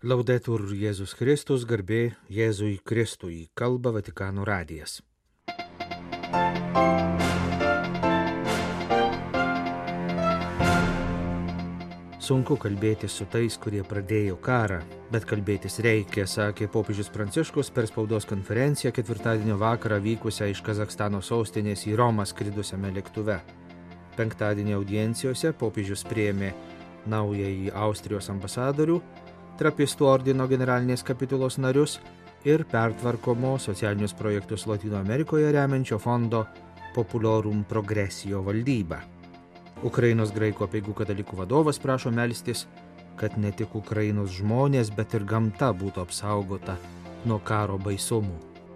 Laudetur Jėzus Kristus, garbė Jėzui Kristui, kalba Vatikano radijas. Sunku kalbėtis su tais, kurie pradėjo karą, bet kalbėtis reikia, sakė popiežius Pranciškus per spaudos konferenciją ketvirtadienio vakarą vykusią iš Kazachstano sostinės į Romą skridusiame lėktuve. Penktadienio audiencijose popiežius priėmė naująjį Austrijos ambasadorių, Trapistų ordino generalinės kapitulos narius ir pertvarkomo socialinius projektus Latino Amerikoje remiančio fondo Populorum Progressio valdybą. Ukrainos graikų apeigų katalikų vadovas prašo melstis, kad ne tik Ukrainos žmonės, bet ir gamta būtų apsaugota nuo karo baisumų.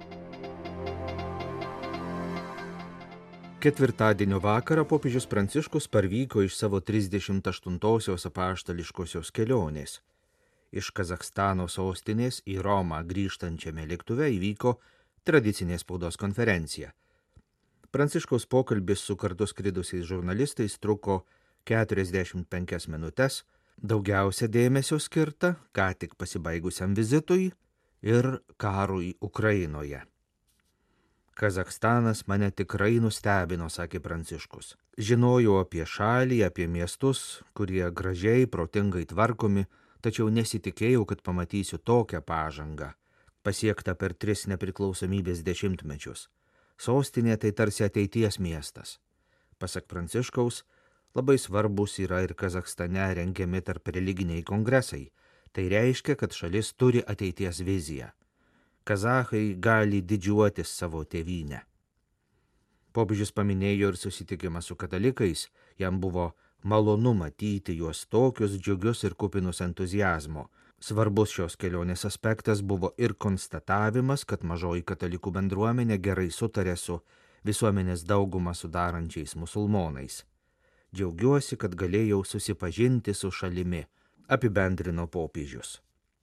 Ketvirtadienio vakarą popiežius Pranciškus parvyko iš savo 38-osios apaštališkosios kelionės. Iš Kazachstano sostinės į Romą grįžtančiame lėktuve įvyko tradicinė spaudos konferencija. Pranciškaus pokalbis su kartu skridusiais žurnalistais truko 45 minutes, daugiausia dėmesio skirta ką tik pasibaigusiam vizitui ir karui Ukrainoje. Kazachstanas mane tikrai nustebino, sakė Pranciškus. Žinojau apie šalį, apie miestus, kurie gražiai, protingai tvarkomi, tačiau nesitikėjau, kad pamatysiu tokią pažangą, pasiektą per 3 nepriklausomybės dešimtmečius. Sostinė tai tarsi ateities miestas. Pasak Pranciškaus, labai svarbus yra ir Kazachstane rengiami tarp religiniai kongresai. Tai reiškia, kad šalis turi ateities viziją. Kazachai gali didžiuotis savo tėvynę. Popiežius paminėjo ir susitikimą su katalikais, jam buvo malonu matyti juos tokius džiugius ir kupinus entuziazmo. Svarbus šios kelionės aspektas buvo ir konstatavimas, kad mažoji katalikų bendruomenė gerai sutarė su visuomenės daugumą sudarančiais musulmonais. Džiaugiuosi, kad galėjau susipažinti su šalimi, apibendrino popiežius.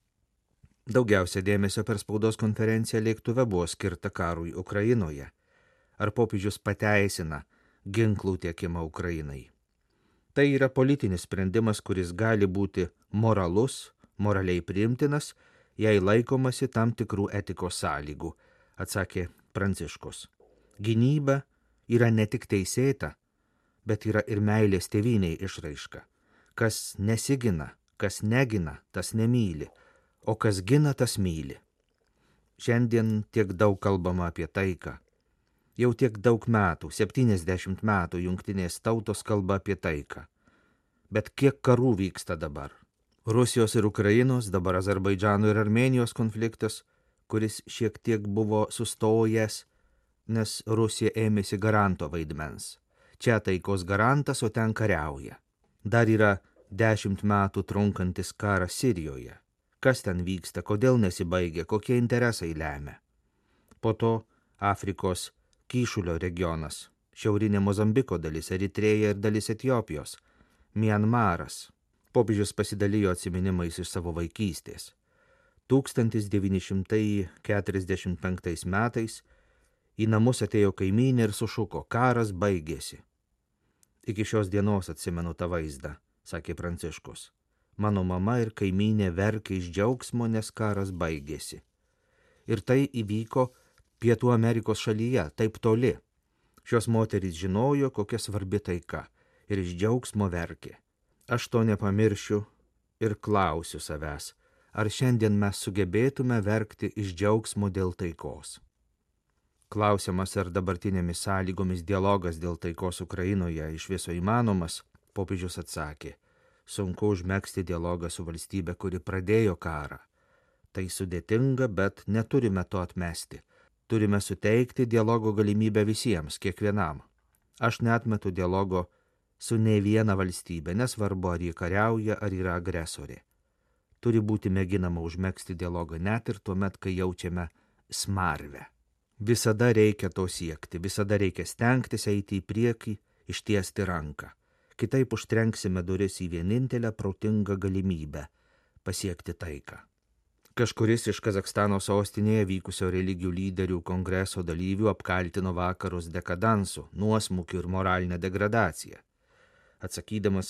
Daugiausia dėmesio per spaudos konferenciją lėktuve buvo skirta karui Ukrainoje. Ar popiežius pateisina ginklų tiekimą Ukrainai? Tai yra politinis sprendimas, kuris gali būti moralus, moraliai priimtinas, jei laikomasi tam tikrų etikos sąlygų, atsakė Pranciškus. Gynyba yra ne tik teisėta, bet yra ir meilės tėvynei išraiška. Kas nesigina, kas negina, tas nemyli, o kas gina, tas myli. Šiandien tiek daug kalbama apie taiką. Jau tiek daug metų, 70 metų jungtinės tautos kalba apie taiką. Bet kiek karų vyksta dabar? Rusijos ir Ukrainos, dabar Azerbaidžano ir Armėnijos konfliktas, kuris šiek tiek buvo sustojęs, nes Rusija ėmėsi garanto vaidmens. Čia taikos garantas, o ten kariauja. Dar yra 10 metų trunkantis karas Sirijoje. Kas ten vyksta, kodėl nesibaigia, kokie interesai lemia. Po to Afrikos Kyšulio regionas, šiaurinė Mozambiko dalis, Eritrėja ir dalis Etiopijos, Mianmaras. Popiežius pasidalijo atsiminimais iš savo vaikystės. 1945 metais į namus atėjo kaimynė ir sušuko, karas baigėsi. Iki šios dienos atsimenu tą vaizdą, sakė Pranciškus. Mano mama ir kaimynė verkė iš džiaugsmo, nes karas baigėsi. Ir tai įvyko Pietų Amerikos šalyje, taip toli. Šios moterys žinojo, kokia svarbi taika, ir iš džiaugsmo verkė. Aš to nepamiršiu ir klausiu savęs, ar šiandien mes sugebėtume verkti iš džiaugsmo dėl taikos. Klausimas, ar dabartinėmis sąlygomis dialogas dėl taikos Ukrainoje iš viso įmanomas, popiežius atsakė, sunku užmegzti dialogą su valstybe, kuri pradėjo karą. Tai sudėtinga, bet neturime to atmesti. Turime suteikti dialogo galimybę visiems, kiekvienam. Aš neatmetu dialogo su ne viena valstybė, nesvarbu, ar jį kariauja, ar yra agresorė. Turi būti mėginama užmegzti dialogą net ir tuomet, kai jaučiame smarvę. Visada reikia to siekti, visada reikia stengtis eiti į priekį, ištiesti ranką. Kitaip užtrenksime duris į vienintelę protingą galimybę pasiekti taiką. Kažkuris iš Kazachstano sostinėje vykusio religijų lyderių kongreso dalyvių apkaltino vakarus dekadansu, nuosmukiu ir moralinę degradaciją. Atsakydamas,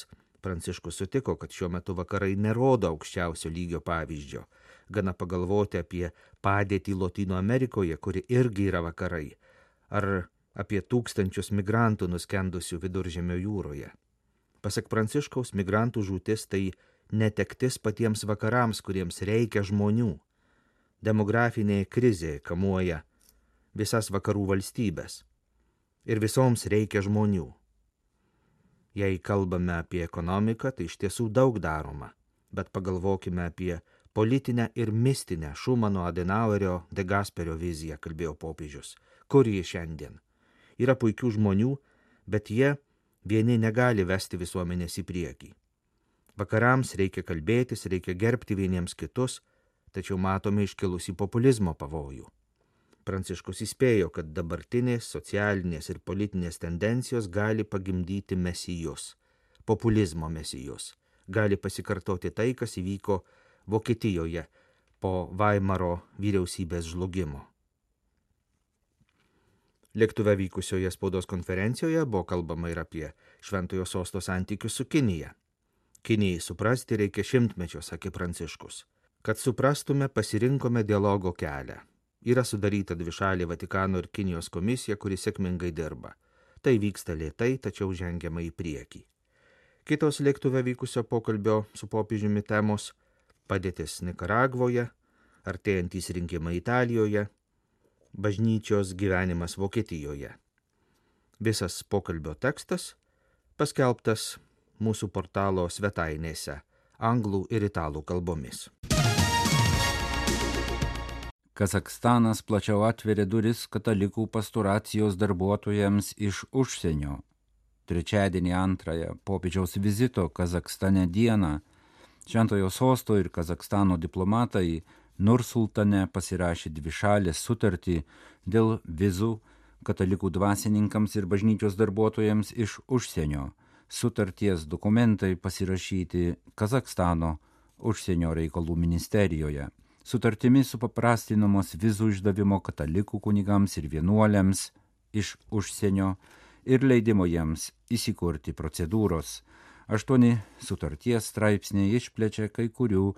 Pranciškus sutiko, kad šiuo metu vakarai nerodo aukščiausio lygio pavyzdžio. Gana pagalvoti apie padėtį Lotynų Amerikoje, kuri irgi yra vakarai, ar apie tūkstančius migrantų nuskendusių Viduržemio jūroje. Pasak Pranciškaus, migrantų žūtis tai netektis patiems vakarams, kuriems reikia žmonių. Demografinė krizė kamuoja visas vakarų valstybės ir visoms reikia žmonių. Jei kalbame apie ekonomiką, tai iš tiesų daug daroma, bet pagalvokime apie politinę ir mistinę Šumano, Adenauerio, De Gasperio viziją, kalbėjo popiežius. Kur ji šiandien? Yra puikių žmonių, bet jie vieni negali vesti visuomenės į priekį. Vakarams reikia kalbėtis, reikia gerbti vieniems kitus, tačiau matome iškilusį populizmo pavojų. Pranciškus įspėjo, kad dabartinės socialinės ir politinės tendencijos gali pagimdyti mesijus, populizmo mesijus. Gali pasikartoti tai, kas įvyko Vokietijoje po Vaimaro vyriausybės žlugimo. Lėktuve vykusioje spaudos konferencijoje buvo kalbama ir apie Šventojo Sosto santykius su Kinija. Kinijai suprasti reikia šimtmečio, sakė Pranciškus. Kad suprastume, pasirinkome dialogo kelią. Yra sudaryta dvišalė Vatikano ir Kinijos komisija, kuri sėkmingai dirba. Tai vyksta lėtai, tačiau žengiama į priekį. Kitos lėktuve vykusio pokalbio su popiežiumi temos – padėtis Nikaragvoje, artėjantys rinkimai Italijoje, bažnyčios gyvenimas Vokietijoje. Visas pokalbio tekstas paskelbtas mūsų portalo svetainėse anglų ir italų kalbomis. Kazachstanas plačiau atveria duris katalikų pastoracijos darbuotojams iš užsienio. Trečiadienį antrąją popiežiaus vizito Kazachstane dieną Šventojo Sosto ir Kazachstano diplomatai Nursultane pasirašė dvišalę sutartį dėl vizų katalikų dvasininkams ir bažnyčios darbuotojams iš užsienio. Sutarties dokumentai pasirašyti Kazachstano užsienio reikalų ministerijoje. Sutartimi supaprastinamos vizų išdavimo katalikų kunigams ir vienuoliams iš užsienio ir leidimo jiems įsikurti procedūros. 8 sutarties straipsniai išplečia kai kurių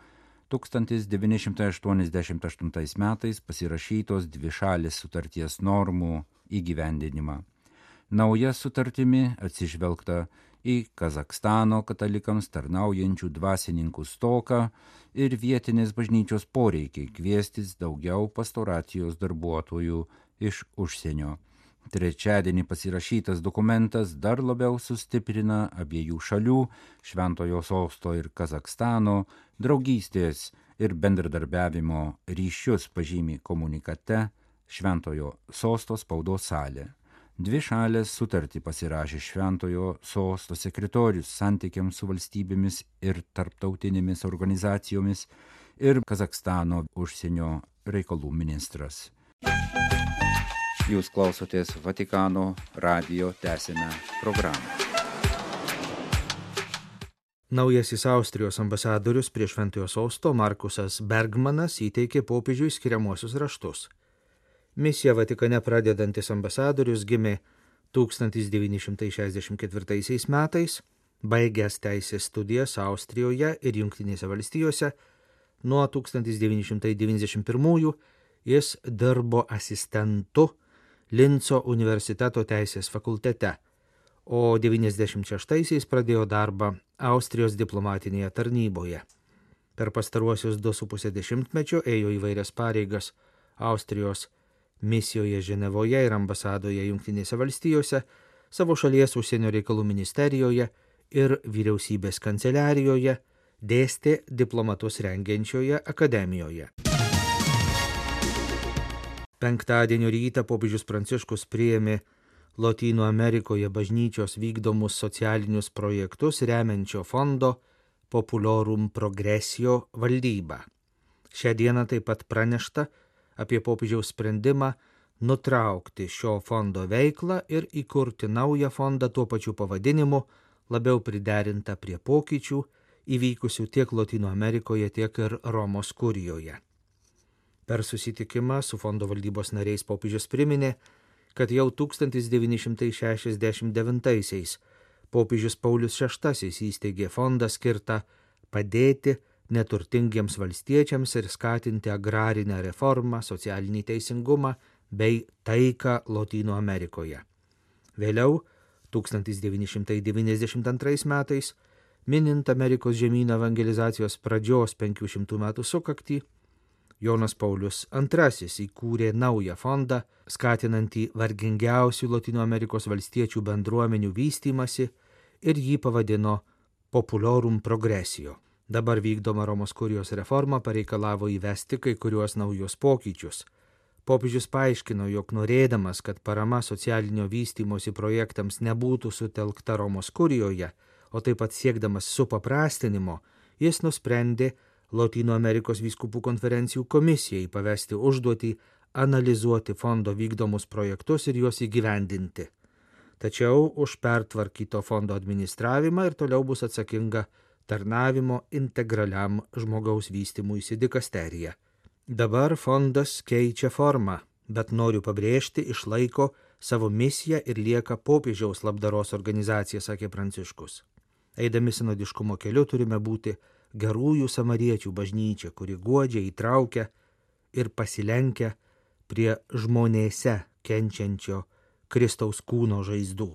1988 metais pasirašytos dvišalės sutarties normų įgyvendinimą. Nauja sutartimi atsižvelgta į Kazachstano katalikams tarnaujančių dvasininkų stoką ir vietinės bažnyčios poreikiai kviestis daugiau pastoracijos darbuotojų iš užsienio. Trečiadienį pasirašytas dokumentas dar labiau sustiprina abiejų šalių, Šventojo Sosto ir Kazachstano, draugystės ir bendradarbiavimo ryšius, pažymi komunikate Šventojo Sosto spaudos salė. Dvi šalės sutartį pasirašė Šventojo Sosto sekretorius santykiams su valstybėmis ir tarptautinėmis organizacijomis ir Kazachstano užsienio reikalų ministras. Jūs klausotės Vatikano radijo, tęsime programą. Naujasis Austrijos ambasadorius prie Šventojo Sosto Markusas Bergmanas įteikė popiežiui skiriamuosius raštus. Misiją Vatikane pradedantis ambasadorius gimė 1964 metais, baigęs teisės studijas Austrijoje ir Jungtinėse valstijose. Nuo 1991 jis dirbo asistentu Linco universiteto teisės fakultete, o 1996 pradėjo darbą Austrijos diplomatinėje tarnyboje. Per pastaruosius 2,5 dešimtmečio ėjo įvairias pareigas Austrijos misijoje Ženevoje ir ambasadoje Jungtinėse valstijose, savo šalies užsienio reikalų ministerijoje ir vyriausybės kanceliarijoje, dėstė diplomatus rengiančioje akademijoje. Penktadienio rytą popiežius Pranciškus priėmė Lotynų Amerikoje bažnyčios vykdomus socialinius projektus remiančio fondo Populorum Progressio valdybą. Šią dieną taip pat pranešta apie popiežiaus sprendimą nutraukti šio fondo veiklą ir įkurti naują fondą tuo pačiu pavadinimu, labiau priderintą prie pokyčių įvykusių tiek Lotynų Amerikoje, tiek ir Romos kurijoje. Per susitikimą su fondo valdybos nariais popiežius priminė, kad jau 1969 popiežius Paulius VI įsteigė fondą skirtą padėti neturtingiems valstiečiams ir skatinti agrarinę reformą, socialinį teisingumą bei taiką Lotynų Amerikoje. Vėliau, 1992 metais, minint Amerikos žemyno evangelizacijos pradžios 500 metų sukaktį, Jonas Paulius II įkūrė naują fondą, skatinantį vargingiausių Lotynų Amerikos valstiečių bendruomenių vystymasi ir jį pavadino Populorum Progressio. Dabar vykdoma Romos kurijos reforma pareikalavo įvesti kai kuriuos naujus pokyčius. Popiežius paaiškino, jog norėdamas, kad parama socialinio vystymosi projektams nebūtų sutelkta Romos kurijoje, o taip pat siekdamas supaprastinimo, jis nusprendė Lotynų Amerikos vyskupų konferencijų komisijai pavesti užduotį analizuoti fondo vykdomus projektus ir juos įgyvendinti. Tačiau už pertvarkyto fondo administravimą ir toliau bus atsakinga tarnavimo integraliam žmogaus vystymuisi dikasterija. Dabar fondas keičia formą, bet noriu pabrėžti, išlaiko savo misiją ir lieka popiežiaus labdaros organizacija, sakė Pranciškus. Eidami sinodiškumo keliu turime būti gerųjų samariečių bažnyčia, kuri guodžia, įtraukia ir pasilenkia prie žmonėse kenčiančio Kristaus kūno žaizdų.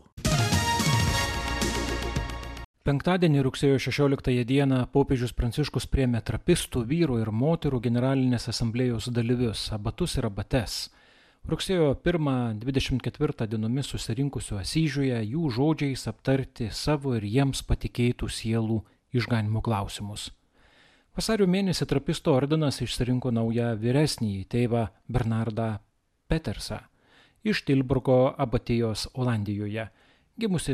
Penktadienį rugsėjo 16 dieną popiežius Pranciškus priėmė trapistų, vyrų ir moterų generalinės asamblėjos dalyvius, abatus ir abates. Rugsėjo 1-24 dienomis susirinkusių Asyžiuje jų žodžiais aptarti savo ir jiems patikėtų sielų išganimo klausimus. Vasario mėnesį trapistų ordinas išsirinko naują vyresnįjį tėvą Bernardą Petersą iš Tilburgo abatijos Olandijoje, gimusi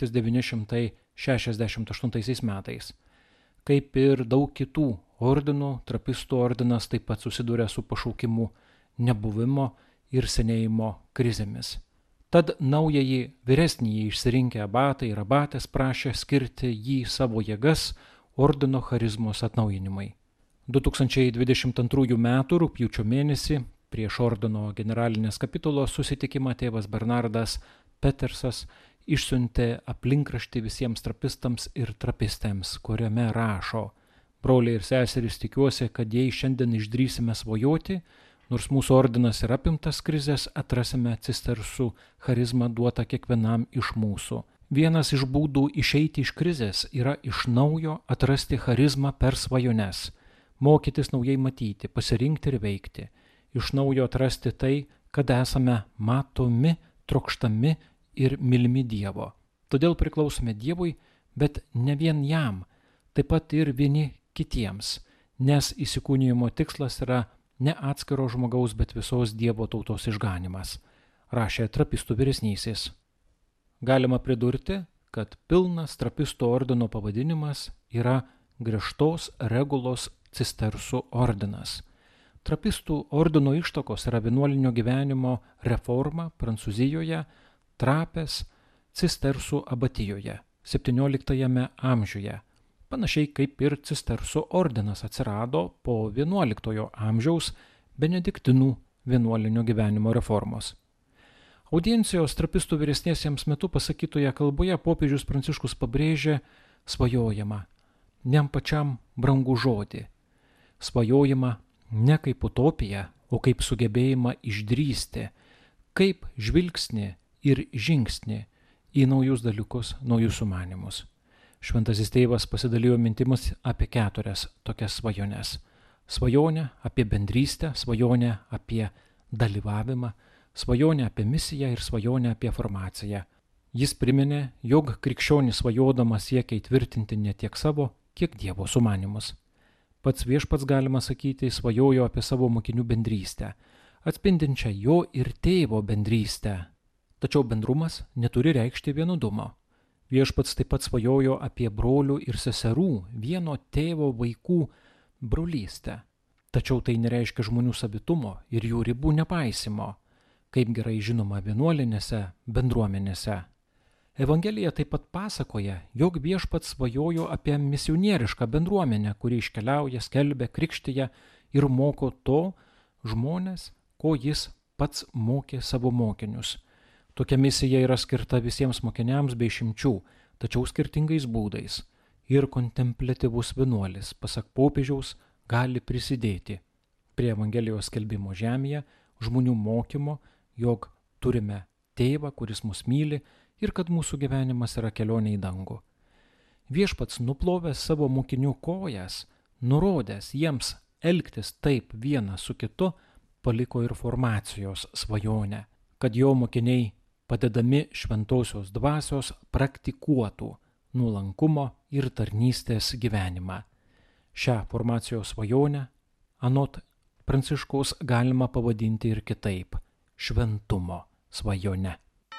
1968 metais. Kaip ir daug kitų ordinų, trapistų ordinas taip pat susiduria su pašaukimu nebuvimo ir senėjimo krizėmis. Tad naująjį vyresnįjį išsirinkę abatai ir abatės prašė skirti jį savo jėgas ordino charizmos atnaujinimai. 2022 m. rugpjūčio mėnesį prieš ordino generalinės kapitulos susitikimą tėvas Bernardas Petersas išsiuntė aplinkraštį visiems trapistams ir trapistėms, kuriame rašo: broliai ir seserys, tikiuosi, kad jei šiandien išdrįsime svajoti, nors mūsų ordinas yra apimtas krizės, atrasime cistersų charizmą duotą kiekvienam iš mūsų. Vienas iš būdų išeiti iš krizės yra iš naujo atrasti charizmą per svajones, mokytis naujai matyti, pasirinkti ir veikti, iš naujo atrasti tai, kad esame matomi, trokštami ir mylimi Dievo. Todėl priklausome Dievui, bet ne vien jam, taip pat ir vieni kitiems, nes įsikūnijimo tikslas yra ne atskiro žmogaus, bet visos Dievo tautos išganimas, rašė trapistų vyresnysis. Galima pridurti, kad pilnas trapistų ordino pavadinimas yra griežtos regulos cistersų ordinas. Trapistų ordino ištakos yra vienuolinio gyvenimo reforma Prancūzijoje, Trapės cistersų abatijoje 17 amžiuje, panašiai kaip ir cistersų ordinas atsirado po 11 amžiaus benediktinų vienuolinio gyvenimo reformos. Audiencijos trapistų vyresniesiems metu pasakytoje kalboje popiežius Pranciškus pabrėžė svajojimą, ne pačiam brangų žodį, svajojimą ne kaip utopiją, o kaip sugebėjimą išdrįsti, kaip žvilgsnį ir žingsnį į naujus dalykus, naujus sumanymus. Šventasis tėvas pasidalijo mintimis apie 4 tokias svajones. Svajonę apie bendrystę, svajonę apie dalyvavimą, svajonę apie misiją ir svajonę apie formaciją. Jis priminė, jog krikščionis svajodamas siekia įtvirtinti ne tiek savo, kiek Dievo sumanymus. Pats viešpats, galima sakyti, svajojo apie savo mokinių bendrystę, atspindinčią jo ir tėvo bendrystę. Tačiau bendrumas neturi reikšti vienodumo. Viešpats taip pat svajojo apie brolių ir seserų, vieno tėvo vaikų brolystę. Tačiau tai nereiškia žmonių savitumo ir jų ribų nepaisimo, kaip gerai žinoma vienuolinėse bendruomenėse. Evangelija taip pat pasakoja, jog viešpats svajojo apie misionierišką bendruomenę, kuri iškeliauja, skelbia, krikštija ir moko to žmonės, ko jis pats mokė savo mokinius. Tokia misija yra skirta visiems mokiniams be išimčių, tačiau skirtingais būdais. Ir kontempliatyvus vienuolis, pasak popiežiaus, gali prisidėti prie Evangelijos skelbimo žemėje, žmonių mokymo, jog turime tėvą, kuris mus myli ir kad mūsų gyvenimas yra kelionė į dangų. Viešpats nuplovęs savo mokinių kojas, nurodęs jiems elgtis taip vienas su kitu, paliko ir formacijos svajonę, kad jo mokiniai, padedami šventosios dvasios, praktikuotų nuolankumo ir tarnystės gyvenimą. Šią formacijos svajonę, anot Pranciškaus, galima pavadinti ir kitaip – šventumo svajone.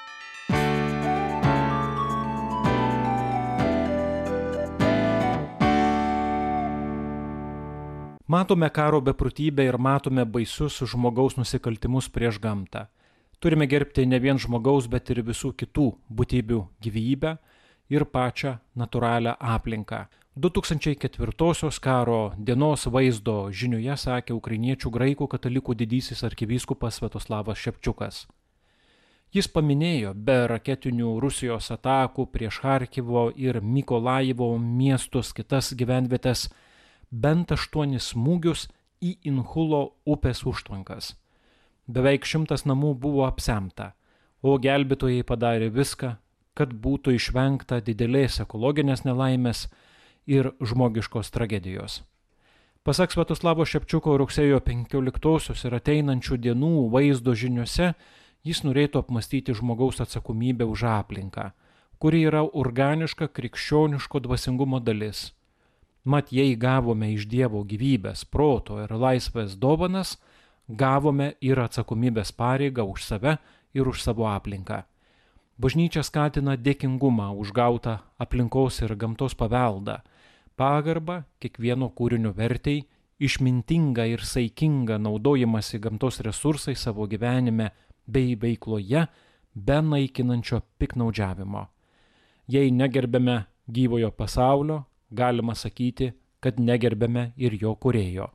Matome karo beprotybę ir matome baisius žmogaus nusikaltimus prieš gamtą. Turime gerbti ne vien žmogaus, bet ir visų kitų būtybių gyvybę ir pačią natūralią aplinką. 2004 karo dienos vaizdo žinioje sakė ukrainiečių graikų katalikų didysis arkivyskupas Sviatoslavas Šepčiukas. Jis paminėjo be raketinių Rusijos atakų prieš Charkivo ir Mykolajivo miestus, kitas gyvenvietes, bent 8 smūgius į Inhulo upės užtvankas. Beveik 100 namų buvo apsemta, o gelbėtojai padarė viską, kad būtų išvengta didelės ekologinės nelaimės ir žmogiškos tragedijos. Pasak Sviatoslavo Šepčiuko, rugsėjo 15 ir ateinančių dienų vaizdo žiniuose jis norėtų apmastyti žmogaus atsakomybę už aplinką, kuri yra organiška krikščioniško dvasingumo dalis. Mat, jei gavome iš Dievo gyvybės, proto ir laisvės dovanas, gavome ir atsakomybės pareigą už save ir už savo aplinką. Bažnyčia skatina dėkingumą už gautą aplinkos ir gamtos paveldą, pagarbą kiekvieno kūrinio vertei, išmintingą ir saikingą naudojimąsi gamtos resursais savo gyvenime bei veikloje be naikinančio piknaudžiavimo. Jei negerbėme gyvojo pasaulio, galima sakyti, kad negerbėme ir jo kūrėjo.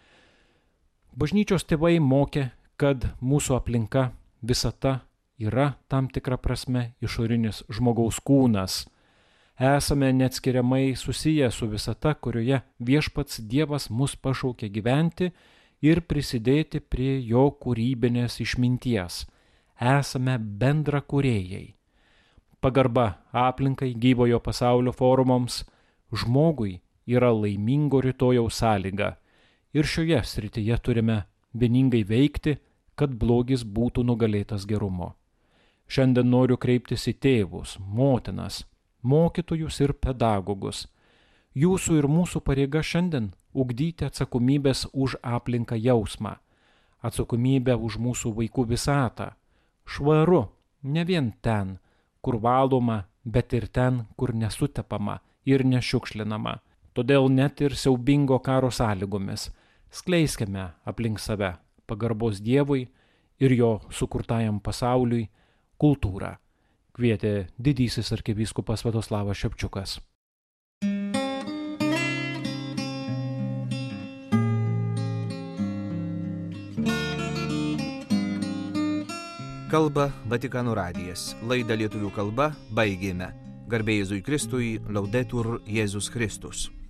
Bažnyčios tėvai mokė, kad mūsų aplinka, visata yra tam tikra prasme išorinis žmogaus kūnas. Esame neatskiriamai susiję su visata, kurioje viešpats Dievas mus pašaukė gyventi ir prisidėti prie jo kūrybinės išminties. Esame bendra kūrėjai. Pagarba aplinkai, gyvojo pasaulio formoms, žmogui yra laimingo rytojaus sąlyga ir šioje srityje turime vieningai veikti, kad blogis būtų nugalėtas gerumo. Šiandien noriu kreiptis į tėvus, motinas, mokytojus ir pedagogus. Jūsų ir mūsų pareiga šiandien ugdyti atsakomybės už aplinką jausmą, atsakomybę už mūsų vaikų visatą. Švaru ne vien ten, kur valoma, bet ir ten, kur nesutepama ir nešiukšlinama. Todėl net ir siaubingo karo sąlygomis skleiskime aplink save pagarbos Dievui ir jo sukurtajam pasauliui kultūrą, kvietė didysis arkivyskupas Sviatoslavas Šepčiukas. Kalba Vatikano radijas. Laidą lietuvių kalba baigėme. Garbė Jėzui Kristui, Laudetur Jėzus Kristus.